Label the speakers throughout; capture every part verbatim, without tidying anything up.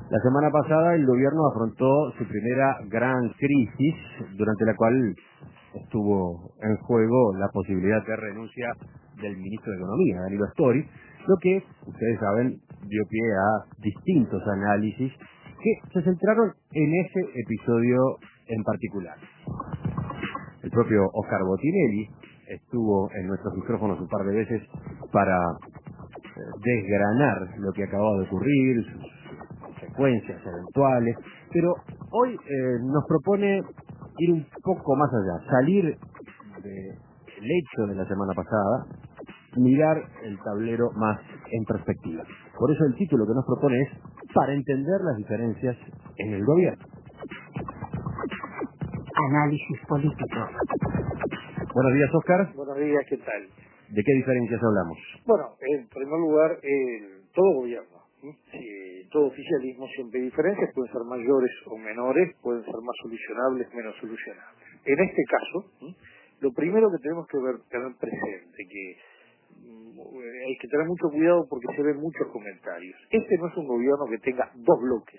Speaker 1: La semana pasada el gobierno afrontó su primera gran crisis, durante la cual estuvo en juego la posibilidad de renuncia del ministro de Economía, Danilo Astori, lo que, ustedes saben, dio pie a distintos análisis que se centraron en ese episodio en particular. El propio Oscar Botinelli estuvo en nuestros micrófonos un par de veces para eh, desgranar lo que acababa de ocurrir, sus consecuencias eventuales, pero hoy eh, nos propone ir un poco más allá, salir del hecho de la semana pasada, mirar el tablero más en perspectiva. Por eso el título que nos propone es Para entender las diferencias en el gobierno.
Speaker 2: Análisis político.
Speaker 1: Buenos días, Oscar.
Speaker 3: Buenos días, ¿qué tal?
Speaker 1: ¿De qué diferencias hablamos?
Speaker 3: Bueno, en primer lugar, el, todo gobierno, ¿sí? Sí, todo oficialismo siempre hay diferencias, pueden ser mayores o menores, pueden ser más solucionables, menos solucionables. En este caso, ¿sí? Lo primero que tenemos que ver, tener presente, que mm, hay que tener mucho cuidado porque se ven muchos comentarios. Este no es un gobierno que tenga dos bloques,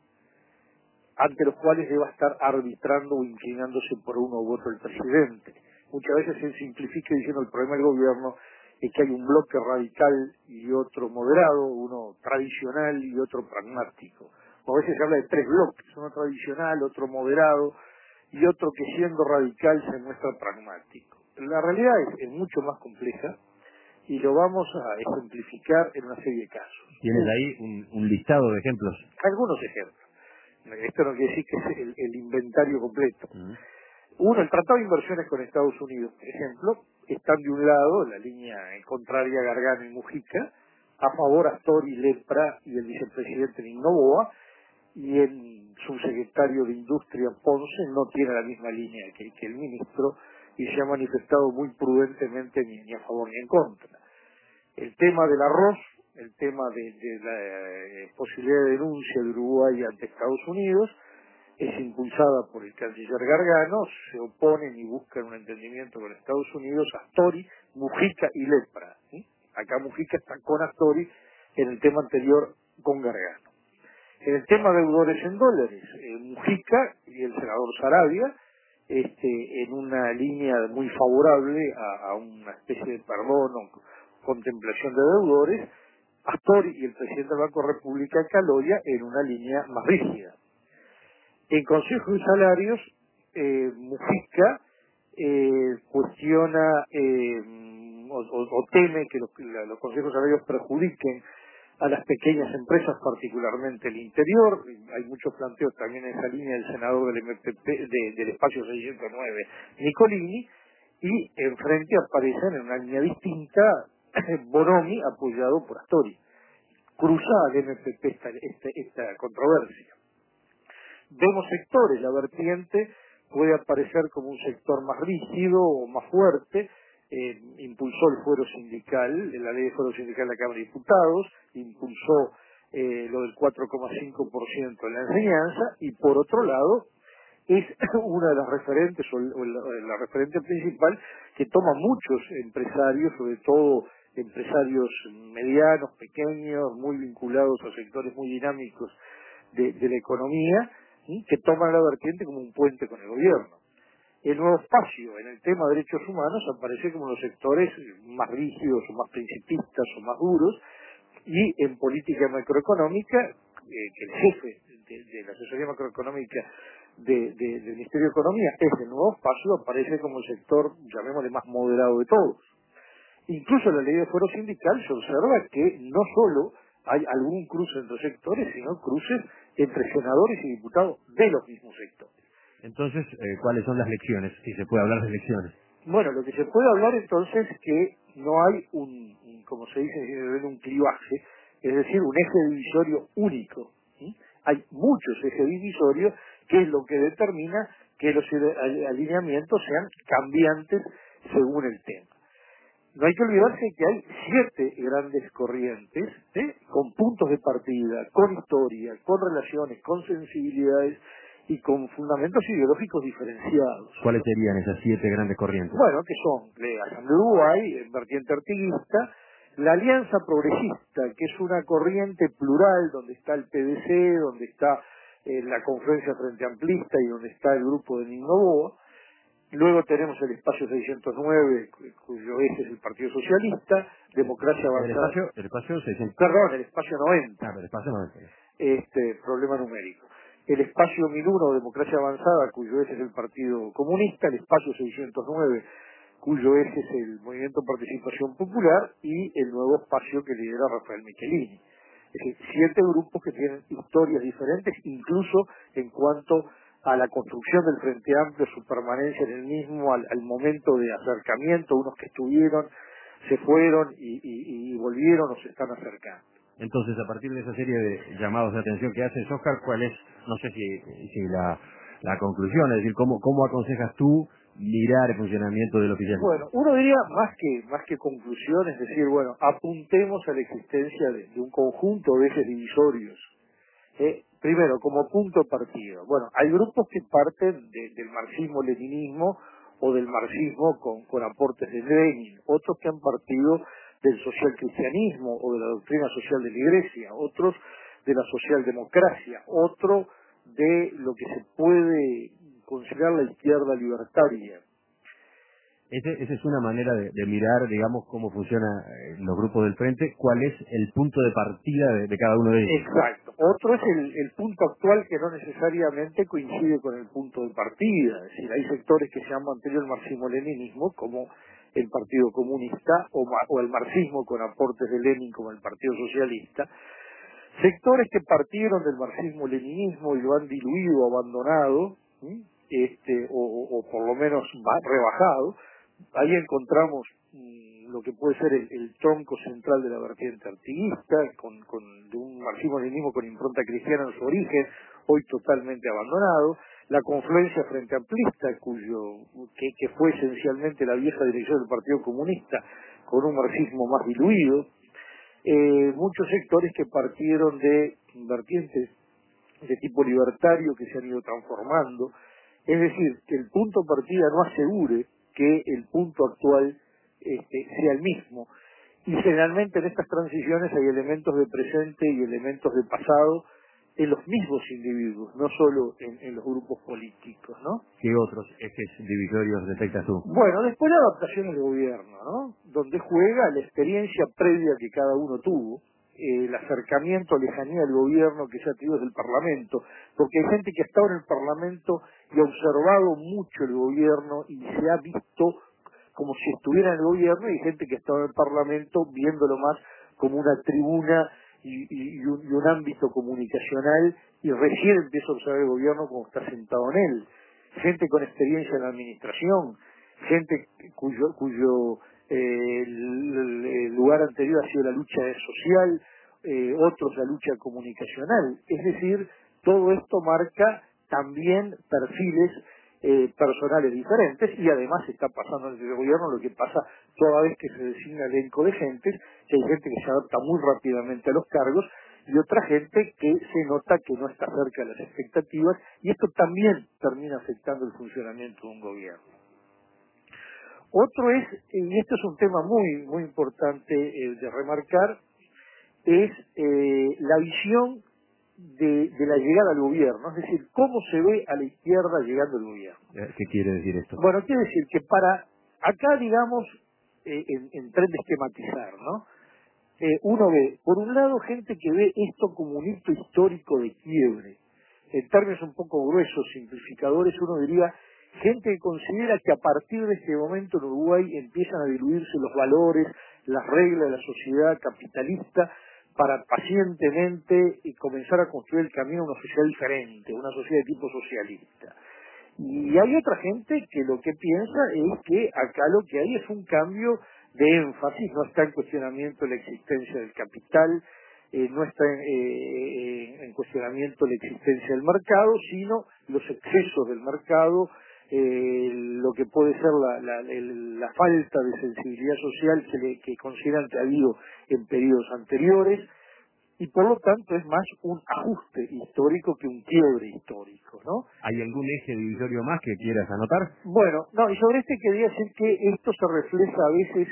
Speaker 3: ante los cuales deba estar arbitrando o inclinándose por uno u otro el presidente. Muchas veces se simplifica diciendo el problema del gobierno es que hay un bloque radical y otro moderado, uno tradicional y otro pragmático. O a veces se habla de tres bloques, uno tradicional, otro moderado y otro que siendo radical se muestra pragmático. La realidad es, es mucho más compleja y lo vamos a ejemplificar en una serie de casos.
Speaker 1: ¿Tienes ahí un, un listado de ejemplos?
Speaker 3: Algunos ejemplos. Esto no quiere decir que es el, el inventario completo.
Speaker 1: Uh-huh.
Speaker 3: Uno, el Tratado de Inversiones con Estados Unidos, por ejemplo, están de un lado, la línea contraria a Gargano y Mujica, a favor Astori, Lepra y el vicepresidente Noboa, y el subsecretario de Industria Ponce no tiene la misma línea que, que el ministro y se ha manifestado muy prudentemente ni, ni a favor ni en contra. El tema del arroz, el tema de, de la eh, posibilidad de denuncia de Uruguay ante Estados Unidos, es impulsada por el canciller Gargano, se oponen y buscan un entendimiento con Estados Unidos, Astori, Mujica y Lepra. ¿Sí? Acá Mujica está con Astori, en el tema anterior con Gargano. En el tema de deudores en dólares, eh, Mujica y el senador Saravia, este, en una línea muy favorable a, a una especie de perdón o contemplación de deudores, Astori y el presidente del Banco República Caloya en una línea más rígida. En Consejo de Salarios, eh, Mujica eh, cuestiona eh, o, o, o teme que los, la, los consejos de salarios perjudiquen a las pequeñas empresas, particularmente el interior. Hay muchos planteos también en esa línea del senador del M P P, de, del espacio seiscientos nueve, Nicolini, y enfrente aparecen en una línea distinta Bonomi, apoyado por Astori. Cruza al M P P esta, esta, esta controversia. Vemos sectores, la vertiente puede aparecer como un sector más rígido o más fuerte, eh, impulsó el fuero sindical, la ley de fuero sindical de la Cámara de Diputados, impulsó eh, lo del cuatro coma cinco por ciento en la enseñanza, y por otro lado es una de las referentes, o la, la referente principal, que toma muchos empresarios, sobre todo empresarios medianos, pequeños, muy vinculados a sectores muy dinámicos de, de la economía, ¿sí? Que toman la vertiente como un puente con el gobierno. El nuevo espacio en el tema de derechos humanos aparece como los sectores más rígidos o más principistas o más duros, y en política macroeconómica, eh, que el jefe de, de la asesoría macroeconómica de, de, del Ministerio de Economía es el nuevo espacio, aparece como el sector, llamémosle, más moderado de todos. Incluso en la ley de fuero sindical se observa que no solo hay algún cruce entre sectores, sino cruces entre senadores y diputados de los mismos sectores.
Speaker 1: Entonces, eh, ¿cuáles son las lecciones? Si se puede hablar de lecciones.
Speaker 3: Bueno, lo que se puede hablar entonces es que no hay un, un como se dice, un clivaje, es decir, un eje divisorio único. ¿Sí? Hay muchos ejes divisorios, que es lo que determina que los alineamientos sean cambiantes según el tema. No hay que olvidarse que hay siete grandes corrientes, ¿eh? Con puntos de partida, con historia, con relaciones, con sensibilidades y con fundamentos ideológicos diferenciados.
Speaker 1: ¿Cuáles serían esas siete grandes corrientes?
Speaker 3: Bueno, que son la Asamblea de Uruguay, en vertiente artiguista, La Alianza Progresista, que es una corriente plural, donde está el P D C, donde está eh, la Conferencia Frente Amplista y donde está el grupo de Noboa. Luego tenemos el Espacio seiscientos nueve, cuyo eje es el Partido Socialista, Democracia
Speaker 1: El
Speaker 3: Avanzada.
Speaker 1: espacio, el espacio seiscientos.
Speaker 3: Perdón, el Espacio noventa.
Speaker 1: Ah, pero el espacio noventa.
Speaker 3: Este, problema numérico. El Espacio mil uno, Democracia Avanzada, cuyo eje es el Partido Comunista, el Espacio seiscientos nueve, cuyo eje es el Movimiento Participación Popular, y el nuevo espacio que lidera Rafael Michelini. Es decir, siete grupos que tienen historias diferentes, incluso en cuanto a la construcción del Frente Amplio, su permanencia en el mismo, al, al momento de acercamiento, unos que estuvieron, se fueron y, y, y volvieron o se están acercando.
Speaker 1: Entonces, a partir de esa serie de llamados de atención que haces, Oscar, ¿cuál es, no sé si, si la, la conclusión, es decir, cómo, cómo aconsejas tú mirar el funcionamiento del oficialismo?
Speaker 3: Bueno, uno diría más que más que conclusión, es decir, bueno, apuntemos a la existencia de, de un conjunto de ejes divisorios. Eh, primero, como punto de partida. Bueno, hay grupos que parten de, del marxismo-leninismo o del marxismo con, con aportes de Lenin, otros que han partido del social-cristianismo o de la doctrina social de la Iglesia, otros de la socialdemocracia, otro de lo que se puede considerar la izquierda libertaria.
Speaker 1: Ese, esa es una manera de, de mirar, digamos, cómo funcionan los grupos del frente, cuál es el punto de partida de, de cada uno de ellos.
Speaker 3: Exacto. Otro es el, el punto actual que no necesariamente coincide con el punto de partida. Es decir, hay sectores que se han mantenido el marxismo-leninismo, como el Partido Comunista, o, o el marxismo con aportes de Lenin, como el Partido Socialista. Sectores que partieron del marxismo-leninismo y lo han diluido, abandonado, ¿sí? este, o, o, o por lo menos rebajado. Ahí encontramos mmm, lo que puede ser el, el tronco central de la vertiente artiguista, con, con, de un marxismo-leninismo con impronta cristiana en su origen, hoy totalmente abandonado. La confluencia frente amplista, cuyo, que, que fue esencialmente la vieja dirección del Partido Comunista, con un marxismo más diluido. Eh, muchos sectores que partieron de vertientes de tipo libertario que se han ido transformando. Es decir, que el punto de partida no asegure que el punto actual este, sea el mismo. Y generalmente en estas transiciones hay elementos de presente y elementos de pasado en los mismos individuos, no solo en, en los grupos políticos, ¿no?
Speaker 1: ¿Qué otros ejes divisorios detectas tú?
Speaker 3: Bueno, después la adaptación al gobierno, ¿no? Donde juega la experiencia previa que cada uno tuvo, eh, el acercamiento, lejanía del gobierno que se ha tenido desde el Parlamento, porque hay gente que ha estado en el Parlamento y ha observado mucho el gobierno y se ha visto como si estuviera en el gobierno, y hay gente que ha estado en el Parlamento viéndolo más como una tribuna y, y, y, un, y un ámbito comunicacional, y recién empieza a observar el gobierno como está sentado en él. Gente con experiencia en la administración, gente cuyo, cuyo eh, el, el lugar anterior ha sido la lucha social, eh, otros la lucha comunicacional. Es decir, todo esto marca también perfiles eh, personales diferentes, y además está pasando en el gobierno lo que pasa toda vez que se designa elenco de gentes, que hay gente que se adapta muy rápidamente a los cargos y otra gente que se nota que no está cerca de las expectativas, y esto también termina afectando el funcionamiento de un gobierno. Otro es, y esto es un tema muy muy importante eh, de remarcar, es eh, la visión de, de la llegada al gobierno, es decir, cómo se ve a la izquierda llegando al gobierno.
Speaker 1: ¿Qué quiere decir esto?
Speaker 3: Bueno, quiere decir que para, acá digamos, eh, en, en tren de esquematizar, ¿no? Eh, uno ve, por un lado, gente que ve esto como un hito histórico de quiebre. En términos un poco gruesos, simplificadores, uno diría, gente que considera que a partir de este momento en Uruguay empiezan a diluirse los valores, las reglas de la sociedad capitalista, para pacientemente y comenzar a construir el camino a una sociedad diferente, una sociedad de tipo socialista. Y hay otra gente que lo que piensa es que acá lo que hay es un cambio de énfasis, no está en cuestionamiento la existencia del capital, eh, no está en, eh, en cuestionamiento la existencia del mercado, sino los excesos del mercado, eh, lo que puede ser la, la, el, la falta de sensibilidad social que, le, que consideran que ha habido en periodos anteriores, y por lo tanto es más un ajuste histórico que un quiebre histórico, ¿no?
Speaker 1: ¿Hay algún eje divisorio más que quieras anotar?
Speaker 3: Bueno, no, y sobre este quería decir que esto se refleja a veces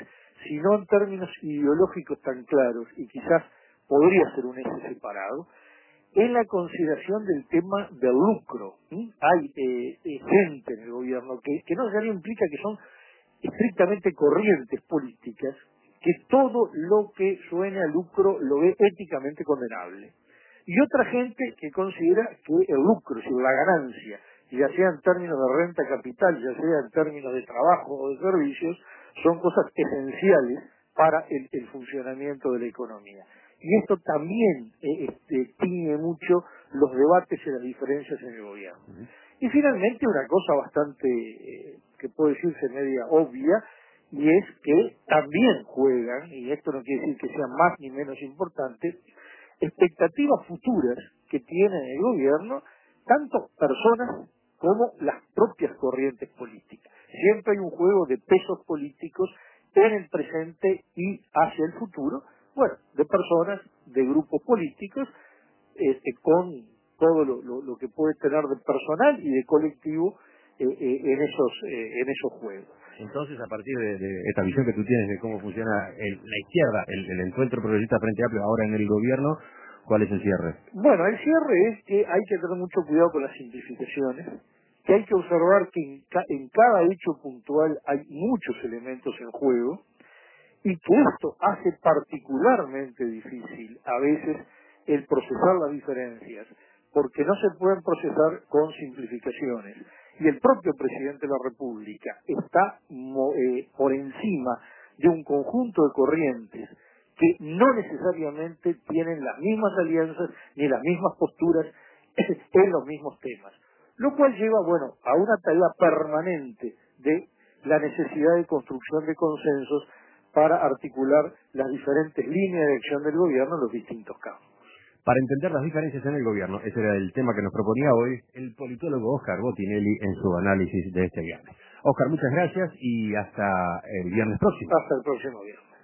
Speaker 3: si no en términos ideológicos tan claros, y quizás podría ser un eje separado, es la consideración del tema del lucro. ¿sí? Hay eh, eh, gente en el gobierno que, que no necesariamente implica que son estrictamente corrientes políticas, que todo lo que suene a lucro lo ve éticamente condenable. Y otra gente que considera que el lucro, es decir, la ganancia, ya sea en términos de renta capital, ya sea en términos de trabajo o de servicios, son cosas esenciales para el, el funcionamiento de la economía. Y esto también eh, este, tiñe mucho los debates y las diferencias en el gobierno. Y finalmente una cosa bastante, eh, que puede decirse media obvia, y es que también juegan, y esto no quiere decir que sean más ni menos importantes, expectativas futuras que tienen el gobierno, tanto personas como las propias corrientes políticas. Siempre hay un juego de pesos políticos en el presente y hacia el futuro, bueno, de personas, de grupos políticos, este, con todo lo, lo, lo que puede tener de personal y de colectivo eh, eh, en esos eh, en esos juegos.
Speaker 1: Entonces, a partir de, de esta visión que tú tienes de cómo funciona el, la izquierda, el, el encuentro progresista Frente Amplio ahora en el gobierno, ¿cuál es el cierre?
Speaker 3: Bueno, el cierre es que hay que tener mucho cuidado con las simplificaciones, que hay que observar que en, ca en cada hecho puntual hay muchos elementos en juego, y que esto hace particularmente difícil a veces el procesar las diferencias, porque no se pueden procesar con simplificaciones. Y el propio presidente de la República está eh, por encima de un conjunto de corrientes que no necesariamente tienen las mismas alianzas ni las mismas posturas en los mismos temas. Lo cual lleva, bueno, a una tarea permanente de la necesidad de construcción de consensos para articular las diferentes líneas de acción del gobierno en los distintos campos.
Speaker 1: Para entender las diferencias en el gobierno, ese era el tema que nos proponía hoy el politólogo Oscar Botinelli en su análisis de este viernes. Oscar, muchas gracias y hasta el viernes próximo.
Speaker 3: Hasta el próximo viernes.